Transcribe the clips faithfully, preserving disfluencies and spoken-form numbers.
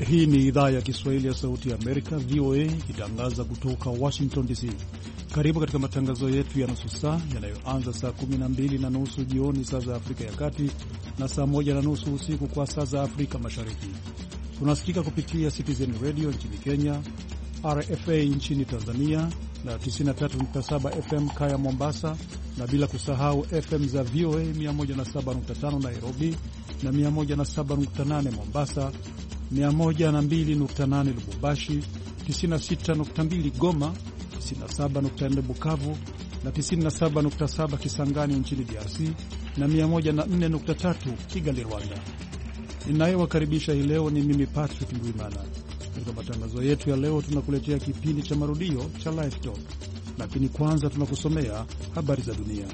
Hii ni idhaa ya Kiswahili ya Sauti ya Amerika, V O A, ikitangaza kutoka Washington D C. Karibu katika matangazo yetu ya nusu saa yanayoanza saa kumi na mbili na nusu jioni saa za Afrika ya Kati na saa moja na nusu usiku kwa saa za Afrika Mashariki. Tunasikika kupitia Citizen Radio nchini Kenya, R F A nchini Tanzania na tisini na tatu nukta saba F M Kaya Mombasa, na bila kusahau F M za V O A mia moja na saba nukta tano Nairobi na mia moja na saba nukta nane Mombasa, mia moja na mbili nukta nane Lubumbashi, tisini na sita nukta mbili Goma, tisini na saba nukta nne Bukavu na tisini na saba nukta saba Kisangani nchini D R C na mia moja na nne nukta tatu Kigali, Rwanda. Ninayewakaribisha hii leo ni mimi Patrick Ndwimana. Katika matangazo yetu ya leo tunakuletea kipindi cha marudio cha Live Talk, lakini kwanza tunakusomea habari za dunia.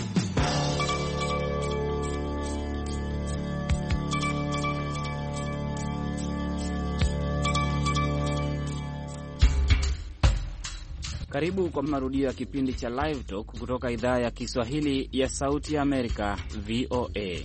Karibu kwa marudio ya kipindi cha Live Talk kutoka idhaa ya Kiswahili ya Sauti ya Amerika, V O A.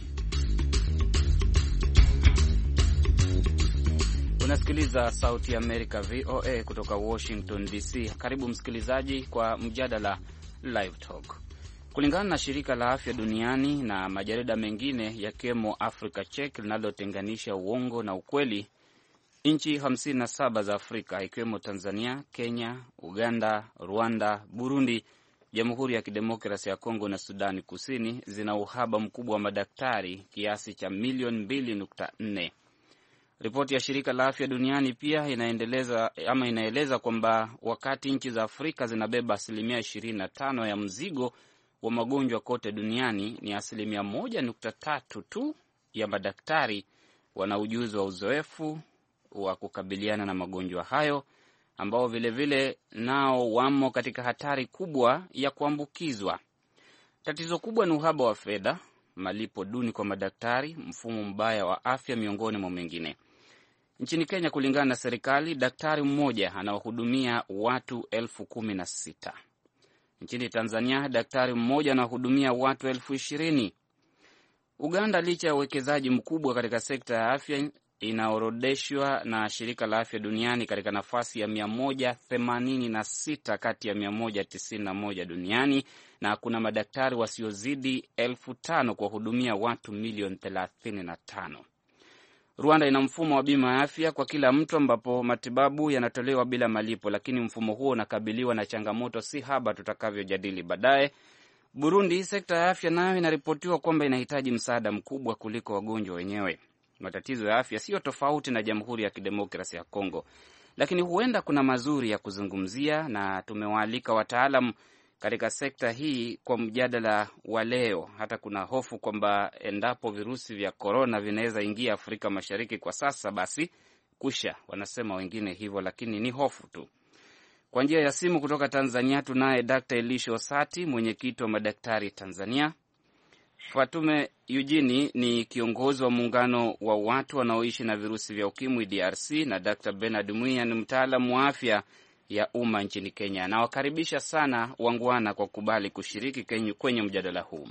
Unasikiliza Sauti ya Amerika, V O A, kutoka Washington D C. Karibu msikilizaji kwa mjadala Live Talk. Kulingana na shirika la afya duniani na majarida mengine yakiwemo Africa Check linalotenganisha uongo na ukweli, nchi hamsini na saba za Afrika ikiwemo Tanzania, Kenya, Uganda, Rwanda, Burundi, Jamhuri ya Kidemokrasia ya Kongo na Sudani Kusini zina uhaba mkubwa wa madaktari kiasi cha milioni mbili nukta nne. Ripoti ya shirika la afya duniani pia inaendeleza ama inaeleza kwamba wakati nchi za Afrika zinabeba asilimia ishirini na tano ya mzigo wa magonjwa kote duniani, ni asilimia moja nukta tatu tu ya madaktari wana ujuzi wa uzoefu wa kukabiliana na magonjwa hayo, ambao vile vile nao wamo katika hatari kubwa ya kuambukizwa. Tatizo kubwa ni uhaba wa fedha, malipo duni kwa madaktari, mfumo mbaya wa afya, miongoni mwa mengine. Nchini Kenya, kulingana na serikali, daktari mmoja anawahudumia watu elfu kumi na sita. Nchini Tanzania, daktari mmoja anawahudumia watu elfu ishirini. Uganda, licha ya uwekezaji mkubwa katika sekta ya afya, inaorodeshwa na shirika la afya duniani katika nafasi ya mia moja themanini na sita kati ya mia moja tisini na moja duniani, na kuna madaktari wasiozidi elfu tano kwa hudumia watu milioni thelathini na tano. Rwanda ina mfumo wa bima ya afya kwa kila mtu ambapo matibabu yanatolewa bila malipo, lakini mfumo huo unakabiliwa na changamoto si haba tutakavyojadili baadaye. Burundi, sekta ya afya nayo inaripotiwa kwamba inahitaji msaada mkubwa kuliko wagonjwa wenyewe. Matatizo ya afya sio tofauti na Jamhuri ya Kidemokrasia ya Kongo, lakini huenda kuna mazuri ya kuzungumzia, na tumewaalika wataalamu katika sekta hii kwa mjadala wa leo. Hata kuna hofu kwamba endapo virusi vya korona vinaweza ingia Afrika Mashariki kwa sasa, basi kusha, wanasema wengine hivyo, lakini ni hofu tu. Kwa njia ya simu kutoka Tanzania tunaye Daktari Elisha Osati, mwenyekiti wa madaktari Tanzania. Fatume Eugene ni kiongozi wa muungano wa watu wanaoishi na virusi vya ukimwi D R C, na Daktari Bernard Muya ni mtaalamu wa afya ya umma nchini Kenya. Na wakaribisha sana wangwana kwa kubali kushiriki kwenye mjadala huu.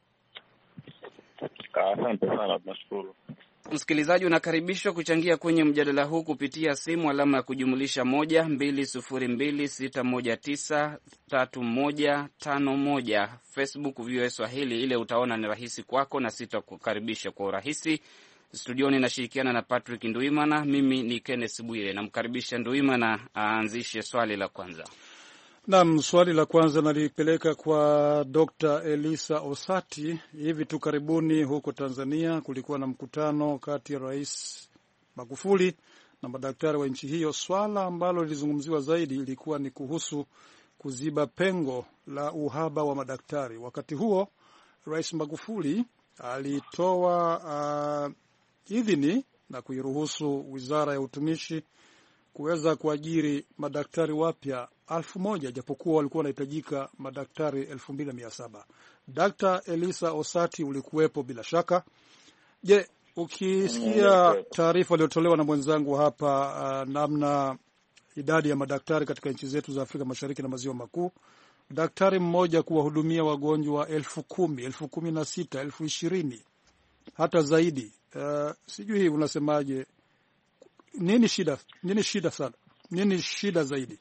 Asante sana, tunashukuru. Msikilizaji, unakaribishwa kuchangia kwenye mjadala huu kupitia simu alama ya kujumulisha moja mbili sufuri mbili sita moja tisa tatu moja tano moja. Facebook V O A Swahili, ile utaona ni rahisi kwako na sitakukaribisha kwa urahisi. Studioni nashirikiana na Patrick Ndwimana, mimi ni Kenneth Bwire. Namkaribisha Ndwimana aanzishe swali la kwanza. Naam, swali la kwanza nalipeleka kwa Doctor Elisha Osati. Hivi tu karibuni huko Tanzania kulikuwa na mkutano kati ya Rais Magufuli na madaktari wa nchi hiyo. Swala ambalo lilizungumziwa zaidi ilikuwa ni kuhusu kuziba pengo la uhaba wa madaktari. Wakati huo Rais Magufuli alitoa uh, idhini na kuiruhusu Wizara ya Utumishi kuweza kuajiri madaktari wapya alfu moja, japokuwa walikuwa wanahitajika madaktari elfu mbili mia saba. Daktari Elisha Osati, ulikuwepo bila shaka. Je, ukisikia taarifa iliyotolewa na mwenzangu hapa, uh, namna idadi ya madaktari katika nchi zetu za Afrika Mashariki na Maziwa Makuu, daktari mmoja kuwahudumia wagonjwa elfu kumi, elfu kumi na sita, elfu ishirini, hata zaidi. Uh, sijui unasemaje, nini shida? Nini shida sana? Nini shida zaidi?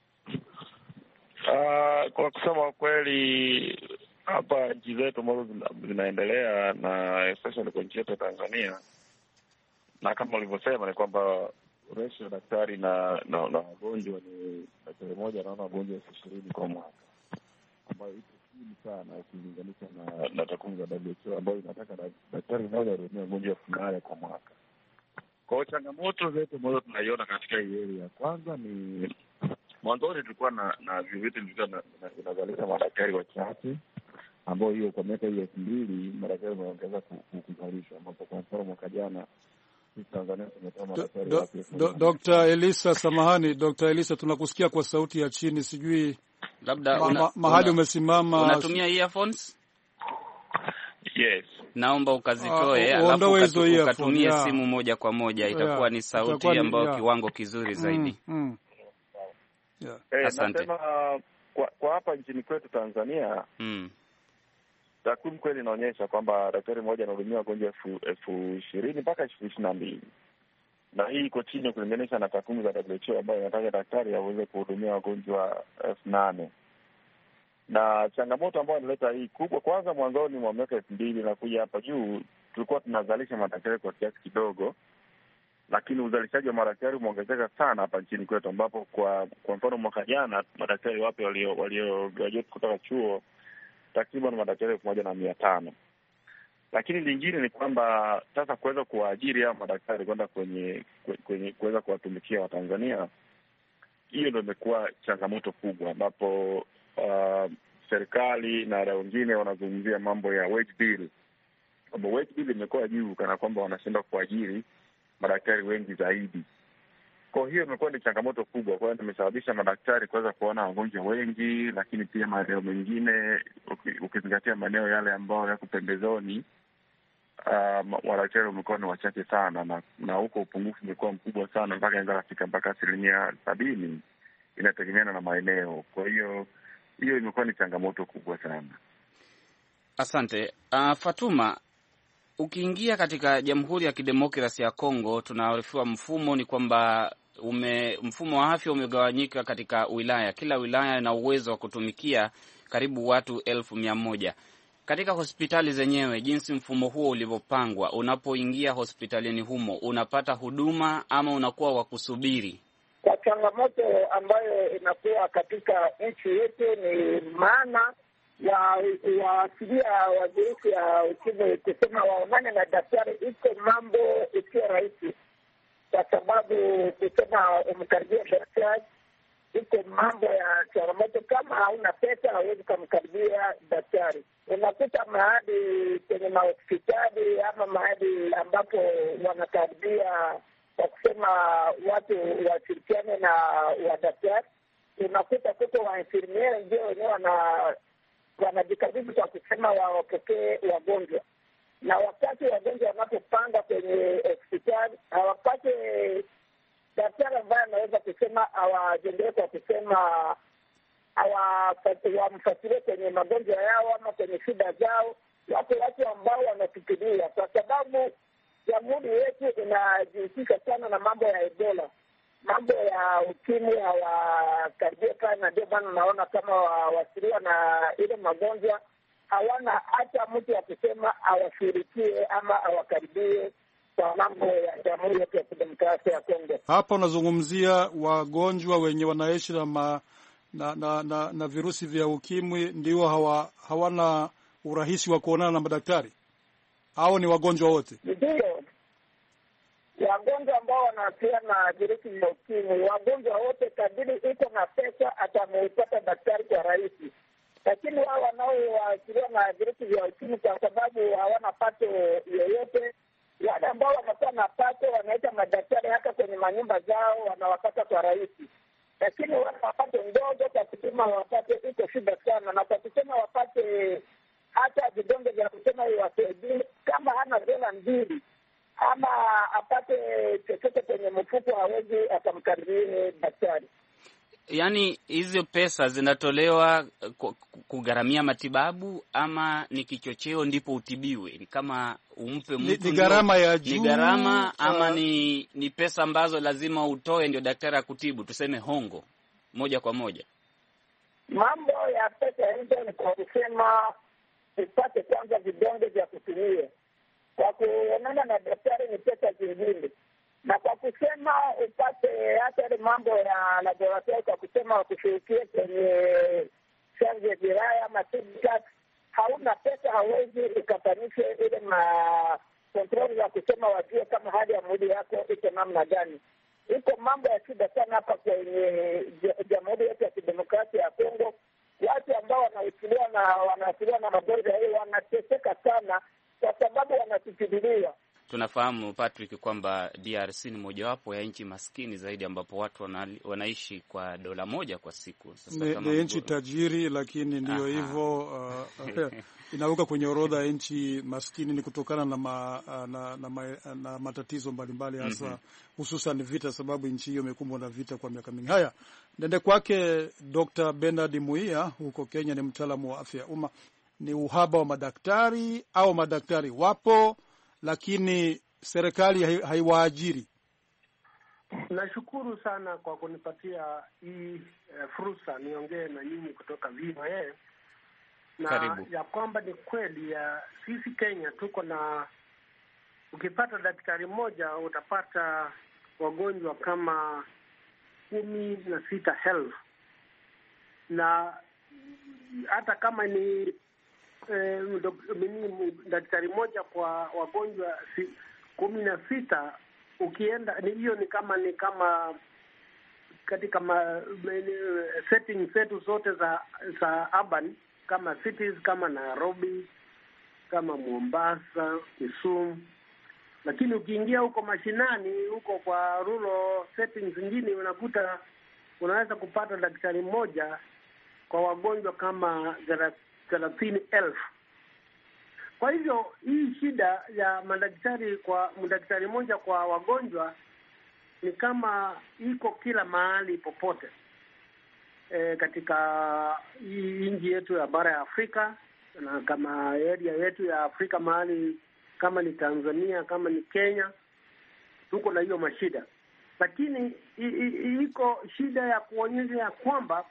Uh, kwa kusema kweli hapa nchi zetu ambazo zinaendelea na especially kwa nchi yetu ya Tanzania, na kama ulivyosema ni kwamba ratio ya daktari na na wagonjwa ni daktari mmoja anaona wagonjwa elfu ishirini kwa mwaka, ambayo iko chini sana ukilinganisha na na takwimu za W H O ambayo inataka daktari mmoja ahudumie wagonjwa elfu nane kwa mwaka. Kwa changamoto zetu ambazo tunaiona katika hii area, kwanza ni mwanzoni tulikuwa na na vitu vilivyo vinazalisha madaktari wachache, ambao hiyo kwa miaka hii elfu mbili madaktari wameongeza kuzalisha, ambapo kwa mfano mwaka jana Tanzania tumetoa madaktari wapya. Dokta Elisa, samahani Dokta Elisa, tunakusikia kwa sauti ya chini, sijui labda ma, una, ma, mahali una, umesimama. Unatumia earphones? Yes. Naomba ukazitoe, uh, alafu ukatu, ukatumie yeah. simu moja kwa moja, itakuwa yeah. ni sauti ambayo yeah. kiwango kizuri zaidi. mm, mm. Yeah. Hey, asante. Nasema kwa, kwa hapa nchini kwetu Tanzania mm. takwimu kweli inaonyesha kwamba daktari mmoja anahudumia wagonjwa elfu elfu ishirini mpaka elfu ishirini na mbili, na hii iko chini kulinganisha na takwimu za W H O ambayo inataka daktari aweze kuhudumia wagonjwa elfu nane. Na changamoto ambayo inaleta hii kubwa, kwanza mwanzoni mwa miaka elfu mbili na kuja hapa juu tulikuwa tunazalisha madaktari kwa kiasi kidogo, lakini uzalishaji wa madaktari umeongezeka sana hapa nchini kwetu, ambapo kwa kwa mfano mwaka jana madaktari wapya walio walio graduate kutoka chuo takriban madaktari elfu moja na mia tano. Lakini lingine ni kwamba sasa kuweza kuwaajiri hao madaktari kwenda kwenye kwenye kuweza kuwatumikia Watanzania, hiyo ndio imekuwa changamoto kubwa, ambapo uh, serikali na wadau wengine wanazungumzia mambo ya wage bill, kwamba wage bill imekuwa juu kana kwamba wanashindwa kuajiri madaktari wengi zaidi. Kwa hiyo imekuwa ni changamoto kubwa, kwa hiyo imesababisha madaktari kuweza kuona wagonjwa wengi, lakini pia maeneo mengine ukizingatia maeneo yale ambayo yako pembezoni, uh, madaktari wamekuwa ni wachache sana, na na huko upungufu umekuwa mkubwa sana mpaka inaweza kufika mpaka asilimia sabini, inategemeana na maeneo. Kwa hiyo hiyo imekuwa ni changamoto kubwa sana. Asante. Uh, Fatuma, ukiingia katika Jamhuri ya Kidemokrasia ya Kongo, tunaarifiwa mfumo ni kwamba ume mfumo wa afya umegawanyika katika wilaya. Kila wilaya ina uwezo wa kutumikia karibu watu elfu mia moja. Katika hospitali zenyewe, jinsi mfumo huo ulivyopangwa, unapoingia hospitalini humo unapata huduma ama unakuwa wa kusubiri? Kwa changamoto ambayo inakuwa katika nchi yetu ni maana wa waasilia wa virusi ya ukimwi kusema waonane na daktari, iko mambo isiyo rahisi, kwa sababu kusema umkaribia daktari iko mambo ya changamoto. Kama hauna pesa hauwezi kumkaribia daktari. Unakuta mahali kwenye mahospitali ama mahali ambapo wanakaribia kwa kusema watu washirikiane na wadaktari, unakuta kuko wainfirmiere ndio wenyewe wana wanajikabidhi kwa kusema wawapokee wagonjwa, na wakati wagonjwa wanapopanga kwenye hospitali hawapate daktari ambaye anaweza kusema awajendelee kwa kusema wamfasirie kwenye magonjwa yao ama kwenye shida zao. Wapo watu ambao wanafikiria, kwa sababu jamhuri yetu inajihusisha sana na mambo ya Ebola, mambo ya ukimwi hawakaribia sana, na ndio maana naona kama wasiriwa na ile magonjwa hawana hata mtu wa kusema awashirikie ama awakaribie kwa mambo ya Jamhuri yetu ya Kidemokrasia ya Kongo. Hapa unazungumzia wagonjwa wenye wanaishi na, ma, na, na, na, na virusi vya ukimwi ndio hawa, hawana urahisi wa kuonana na madaktari, au ni wagonjwa wote? Ndio wagonjwa ambao wanaasilia na virusi vya ukimwi, wagonjwa wote kadiri iko na pesa atamuipata daktari kwa rahisi, lakini wao wanaoasiliwa na virusi vya ukimwi kwa sababu hawana pato yoyote, wale ambao wanakuwa na pato wanaita madaktari hata kwenye manyumba zao wanawapata kwa rahisi, lakini wale wapate ndogo kwa kusema wapate iko shida sana, na kwa kusema wapate hata vidonge vya kusema iwasaidie, kama hana dola mbili ama apate chochote kwenye mfuko hawezi akamkaribie daktari. Yaani hizo pesa zinatolewa kugharamia matibabu ama ni kichocheo ndipo utibiwe? Ni kama umpe mtu ni gharama ya juu, ni gharama ama uh, ni ni pesa ambazo lazima utoe ndio daktari akutibu, tuseme hongo moja kwa moja? Mambo ya pesa hizo ni kwa kusema upate kwanza vidonge vya kutumia. Kwa kuonana na daktari ni pesa zingine. Na kwa kusema upate hata ile mambo ya laboratory, kwa kusema wakushirikie kwenye chanjo ya jiraya ama tibikat, hauna pesa, hawezi ukafanishe ile ma kontroli za kusema wajue kama hali ya mwili yako iko namna gani. Iko mambo ya shida sana hapa kwenye Jamhuri yetu ya Kidemokrasia ya Kongo. Watu ambao wanahutuliwa na wanahutuliwa na magonjwa hiyo wanateseka sana kwa sababu wanasitidiliwa. Tunafahamu Patrick kwamba D R C ni mojawapo ya nchi maskini zaidi ambapo watu wana, wanaishi kwa dola moja kwa siku. Sasa ni, kama ni nchi tajiri lakini ndio hivyo uh, inaweka kwenye orodha ya nchi maskini ni kutokana na ma, na, na, na, na matatizo mbalimbali hasa mm -hmm. hususan vita, sababu nchi hiyo imekumbwa na vita kwa miaka mingi. Haya, nende kwake Doctor Bernard Muia huko Kenya, ni mtaalamu wa afya ya umma. Ni uhaba wa madaktari au madaktari wapo lakini serikali haiwaajiri? Nashukuru sana kwa kunipatia hii uh, fursa niongee na nyinyi kutoka V O A. Na Karibu. Ya kwamba ni kweli ya sisi Kenya tuko na, ukipata daktari mmoja utapata wagonjwa kama kumi na sita elfu, na hata kama ni Eh, daktari moja kwa wagonjwa si, kumi na sita, ukienda ni hiyo ni kama ni kama katika ma, settings zetu zote za za urban kama cities kama Nairobi, kama Mombasa, Kisumu. Lakini ukiingia huko mashinani, huko kwa rural settings zingine, unakuta unaweza kupata daktari mmoja kwa wagonjwa kama thelathini elfu. Kwa hivyo hii shida ya madaktari kwa mdaktari mmoja kwa wagonjwa ni kama iko kila mahali popote e, katika hii nchi yetu ya bara ya Afrika, na kama area yetu ya Afrika mahali kama ni Tanzania, kama ni Kenya, tuko na hiyo mashida. Lakini iko shida ya kuonyesha ya kwamba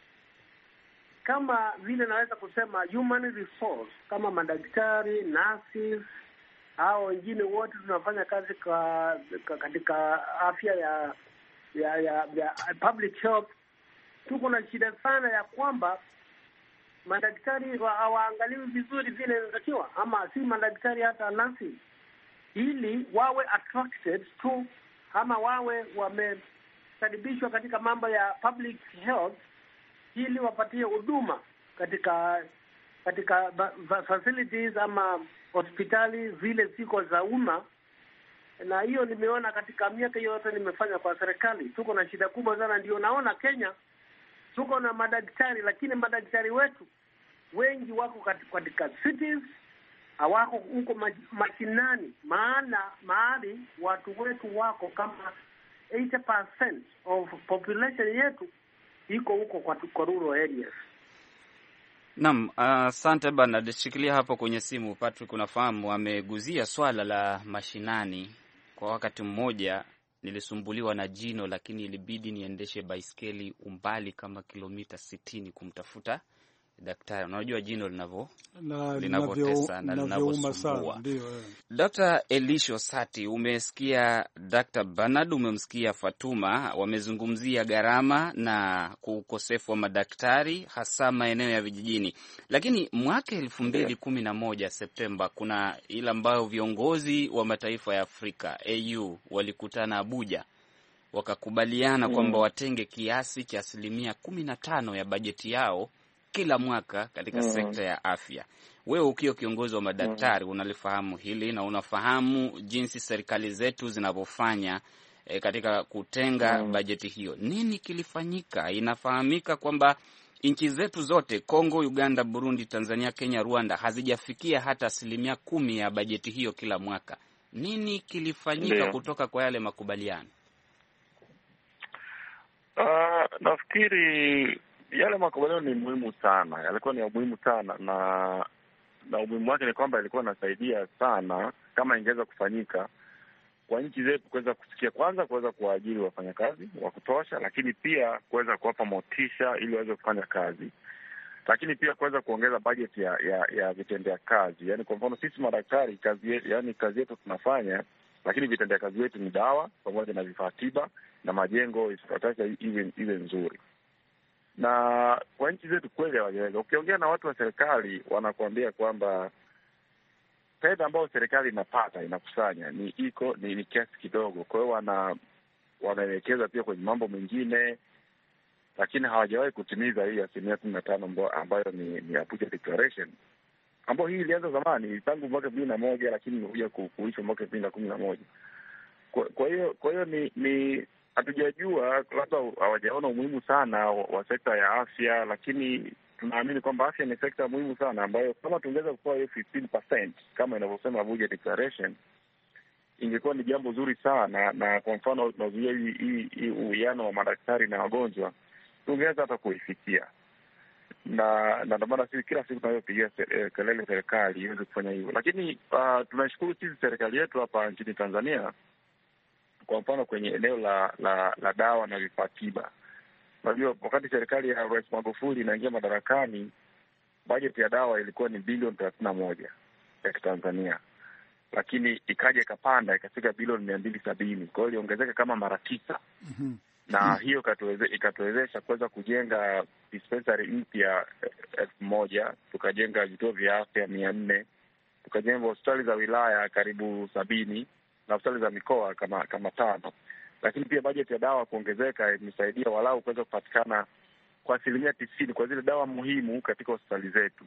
kama vile naweza kusema human resource, kama madaktari, nurses au wengine wote tunafanya kazi kwa, katika afya ya ya, ya ya public health, tuko na shida sana ya kwamba madaktari hawaangaliwi vizuri vile inatakiwa, ama si madaktari hata nurses, ili wawe attracted to ama wawe wamekaribishwa katika mambo ya public health ili wapatie huduma katika katika facilities ama hospitali vile ziko za umma. Na hiyo nimeona katika miaka yote nimefanya kwa serikali, tuko na shida kubwa sana. Ndio naona Kenya tuko na madaktari, lakini madaktari wetu wengi wako katika, katika cities, hawako huko mashinani, maana mahali watu wetu wako kama eighty percent of population yetu iko huko kwa, kwa rural areas. Naam, asante uh, bana, shikilia hapo kwenye simu. Patrick, unafahamu ameguzia swala la mashinani. Kwa wakati mmoja nilisumbuliwa na jino, lakini ilibidi niendeshe baiskeli umbali kama kilomita sitini kumtafuta daktari. Unajua jino linavyo linavyotesa na linavyosumbua. Doctor Elisho Sati, umesikia Doctor Bernard, umemsikia Fatuma, wamezungumzia gharama na ukosefu wa madaktari hasa maeneo ya vijijini. Lakini mwaka elfu mbili kumi na moja Septemba, kuna ile ambayo viongozi wa mataifa ya Afrika A U walikutana Abuja, wakakubaliana mm. kwamba watenge kiasi cha asilimia kumi na tano ya bajeti yao kila mwaka katika mm. sekta ya afya. Wewe ukiwa kiongozi wa madaktari mm. unalifahamu hili na unafahamu jinsi serikali zetu zinavyofanya e, katika kutenga mm. bajeti hiyo. Nini kilifanyika? Inafahamika kwamba nchi zetu zote, Kongo, Uganda, Burundi, Tanzania, Kenya, Rwanda, hazijafikia hata asilimia kumi ya bajeti hiyo kila mwaka. Nini kilifanyika yeah. kutoka kwa yale makubaliano? Uh, nafikiri yale makubaliano ni muhimu sana, yalikuwa ni ya muhimu sana, na na umuhimu wake ni kwamba ilikuwa inasaidia sana kama ingeweza kufanyika kwa nchi zetu kuweza kufikia, kwanza kuweza kuwaajiri wafanyakazi wa kutosha, lakini pia kuweza kuwapa motisha ili waweze kufanya kazi, lakini pia kuweza kuongeza bajeti ya ya, ya vitendea kazi. Yaani kwa mfano sisi madaktari kazi, yaani kazi yetu tunafanya, lakini vitendea kazi wetu ni dawa pamoja na vifaa tiba na majengo infrastructure iwe iwe nzuri. Na kwa nchi zetu kweli hawajaweza. Ukiongea na watu wa serikali wanakuambia kwamba fedha ambayo serikali inapata inakusanya ni iko ni, ni kiasi kidogo. Kwa hiyo wana wanaelekeza pia kwenye mambo mengine, lakini hawajawahi kutimiza hii asilimia kumi na tano ambayo ni, ni Abuja Declaration, ambayo hii ilianza zamani tangu mwaka elfu mbili na moja, lakini imekuja kuisha mwaka elfu mbili na kumi na moja. Kwa hiyo kwa hiyo ni ni hatujajua, labda hawajaona umuhimu sana wa, wa sekta ya afya, lakini tunaamini kwamba afya ni sekta muhimu sana ambayo kama tungeweza kupewa hiyo fifteen percent kama inavyosema Abuja Declaration, ingekuwa ni jambo zuri sana. Na kwa mfano tunazuia hii uwiano wa madaktari na wagonjwa, tungeweza hata kuifikia. Na na ndio maana sisi kila siku tunayopigia kelele serikali iweze kufanya hivyo. Lakini uh, tunashukuru sisi serikali yetu hapa nchini Tanzania, kwa mfano kwenye eneo la la, la dawa na vifaa tiba. Unajua wakati serikali ya Rais Magufuli inaingia madarakani, bajeti ya dawa ilikuwa ni bilioni thelathini na moja ya Tanzania, lakini ikaja ikapanda ikafika bilioni mia mbili sabini. Kwa hiyo iliongezeka kama mara tisa. Mm-hmm. Na hiyo ikatuwezesha kuweza kujenga dispensary mpya elfu moja, tukajenga vituo vya afya mia nne, tukajenga hospitali za wilaya karibu sabini na hospitali za mikoa kama kama tano. Lakini pia bajeti ya dawa kuongezeka imesaidia walau kuweza kupatikana kwa asilimia tisini kwa zile dawa muhimu katika hospitali zetu.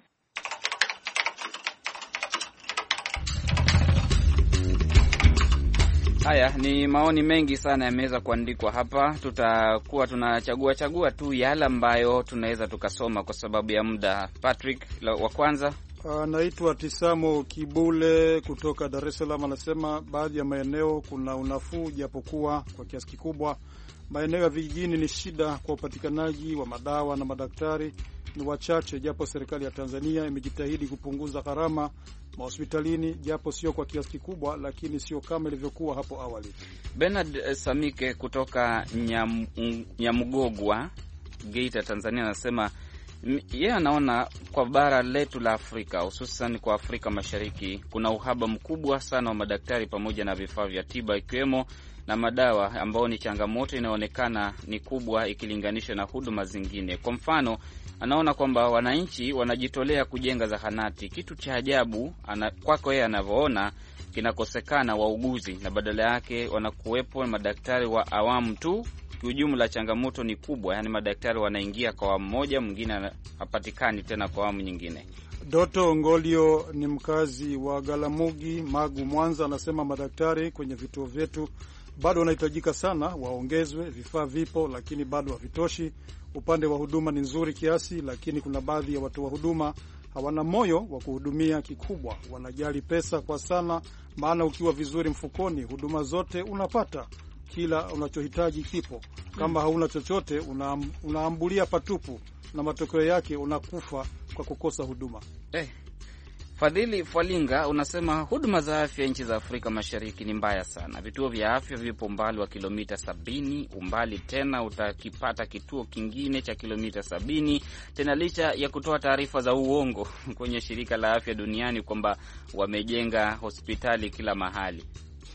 Haya ni maoni mengi sana yameweza kuandikwa hapa. Tutakuwa tunachagua chagua tu yale ambayo tunaweza tukasoma kwa sababu ya muda. Patrick wa kwanza anaitwa uh, Tisamo Kibule kutoka Dar es Salaam, anasema baadhi ya maeneo kuna unafuu, japokuwa kwa kiasi kikubwa maeneo ya vijijini ni shida kwa upatikanaji wa madawa na madaktari ni wachache, japo serikali ya Tanzania imejitahidi kupunguza gharama mahospitalini, japo sio kwa kiasi kikubwa, lakini sio kama ilivyokuwa hapo awali. Bernard Samike kutoka Nyam, Nyamugogwa, Geita, Tanzania, anasema yeye anaona kwa bara letu la Afrika, hususan kwa Afrika Mashariki, kuna uhaba mkubwa sana wa madaktari pamoja na vifaa vya tiba ikiwemo na madawa, ambao ni changamoto inaonekana ni kubwa ikilinganishwa na huduma zingine. Kwa mfano, anaona kwamba wananchi wanajitolea kujenga zahanati. Kitu cha ajabu kwako yeye anavyoona kinakosekana wauguzi, na badala yake wanakuwepo madaktari wa awamu tu. Kiujumla changamoto ni kubwa, yani madaktari wanaingia kwa awamu moja, mwingine hapatikani tena kwa awamu nyingine. Doto Ngolio ni mkazi wa Galamugi, Magu, Mwanza, anasema madaktari kwenye vituo vyetu bado wanahitajika sana, waongezwe. Vifaa vipo lakini bado havitoshi. Upande wa huduma ni nzuri kiasi, lakini kuna baadhi ya watu wa huduma hawana moyo wa kuhudumia. Kikubwa wanajali pesa kwa sana, maana ukiwa vizuri mfukoni huduma zote unapata, kila unachohitaji kipo. Kama hauna chochote unaam, unaambulia patupu, na matokeo yake unakufa kwa kukosa huduma. Eh. Fadhili Fwalinga unasema huduma za afya nchi za Afrika Mashariki ni mbaya sana. Vituo vya afya vipo umbali wa kilomita sabini, umbali tena utakipata kituo kingine cha kilomita sabini, tena licha ya kutoa taarifa za uongo kwenye shirika la afya duniani kwamba wamejenga hospitali kila mahali.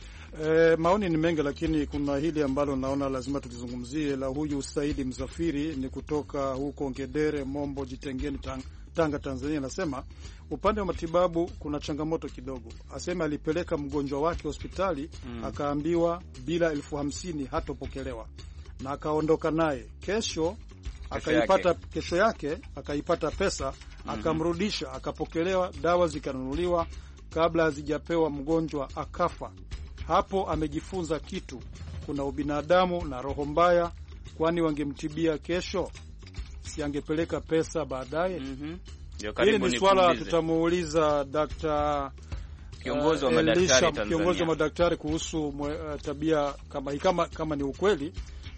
E, maoni ni mengi, lakini kuna hili ambalo naona lazima tulizungumzie, la huyu Saidi Msafiri, ni kutoka huko Ngedere, Mombo, Jitengeni, tang, Tanga, Tanzania. Anasema upande wa matibabu kuna changamoto kidogo. Asema alipeleka mgonjwa wake hospitali, mm. akaambiwa bila elfu hamsini hatopokelewa, na akaondoka naye. Kesho akaipata yake. Kesho yake akaipata pesa, mm-hmm. akamrudisha, akapokelewa, dawa zikanunuliwa, kabla hazijapewa mgonjwa akafa. Hapo amejifunza kitu, kuna ubinadamu na roho mbaya, kwani wangemtibia kesho, si angepeleka pesa baadaye. Mhm. Hili ni swala tutamuuliza Daktari kiongozi wa madaktari Tanzania, kiongozi wa madaktari kuhusu uh, tabia kama kama kama ni ukweli.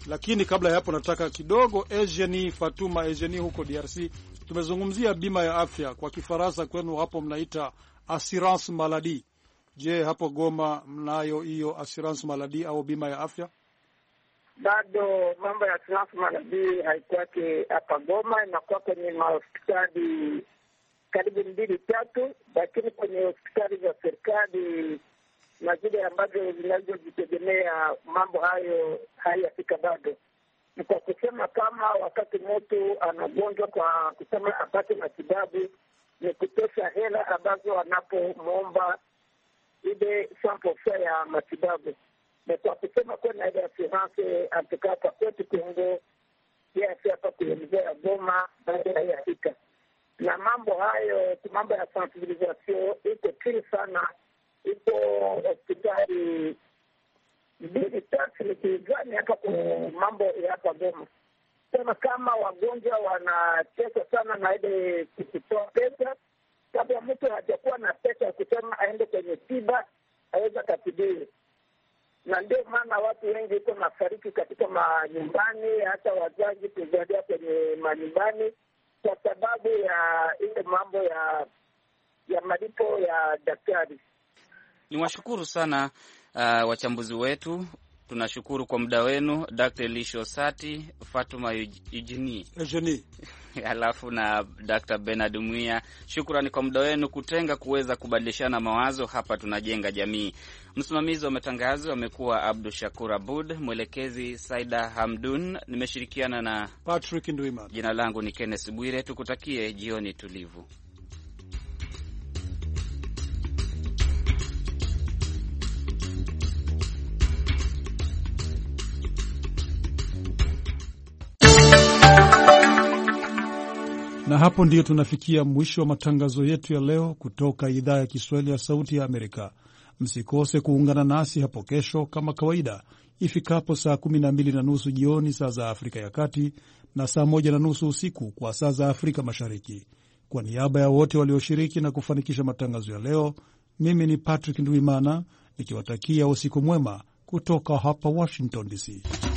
Lakini kabla ya hapo nataka kidogo, Eugenie Fatuma, Eugenie huko D R C, tumezungumzia bima ya afya, kwa Kifaransa kwenu hapo mnaita assurance maladie. Je, hapo Goma mnayo hiyo assurance maladie au bima ya afya? Bado mambo ya assurance maladie haikwake hapa Goma, inakuwa kwenye mahospitali karibu mbili tatu, lakini kwenye hospitali za serikali na zile ambazo zinazojitegemea mambo hayo hayafika bado. Ni kwa kusema kama wakati mtu anagonjwa kwa kusema apate matibabu, ni kutosha hela ambazo anapomwomba ile sample ya matibabu. Na kwa kusema kuna ile assurance atakapa kwetu Kongo ya hapa kuelezea Goma baada ya hika. Na mambo hayo, mambo ya sensibilisation iko chini sana. Iko hospitali mbili tatu nikizani hapa kwa mambo ya hapa Goma. Sema kama wagonjwa wanatesa sana na ile kutoa pesa, kabla mtu hajakuwa na pesa ya kusema aende kwenye tiba aweza katibiwa. Na ndio maana watu wengi iko nafariki katika manyumbani, hata wazazi kuzalia kwenye manyumbani kwa sababu ya ile mambo ya ya malipo ya daktari. Niwashukuru sana uh, wachambuzi wetu. Tunashukuru kwa muda wenu, Daktari Lisho Sati, Fatuma Eugenie Eugenie alafu na Daktari Bernard Mwia. Shukrani kwa muda wenu kutenga kuweza kubadilishana mawazo hapa tunajenga jamii. Msimamizi wa matangazo amekuwa Abdul Shakur Abud, mwelekezi Saida Hamdun, nimeshirikiana na Patrick Ndwimana. Jina langu ni Kenneth Bwire, tukutakie jioni tulivu. Na hapo ndiyo tunafikia mwisho wa matangazo yetu ya leo kutoka idhaa ya Kiswahili ya Sauti ya Amerika. Msikose kuungana nasi hapo kesho kama kawaida ifikapo saa kumi na mbili na nusu jioni saa za Afrika ya Kati na saa moja na nusu usiku kwa saa za Afrika Mashariki. Kwa niaba ya wote walioshiriki na kufanikisha matangazo ya leo, mimi ni Patrick Ndwimana nikiwatakia usiku mwema kutoka hapa Washington D C.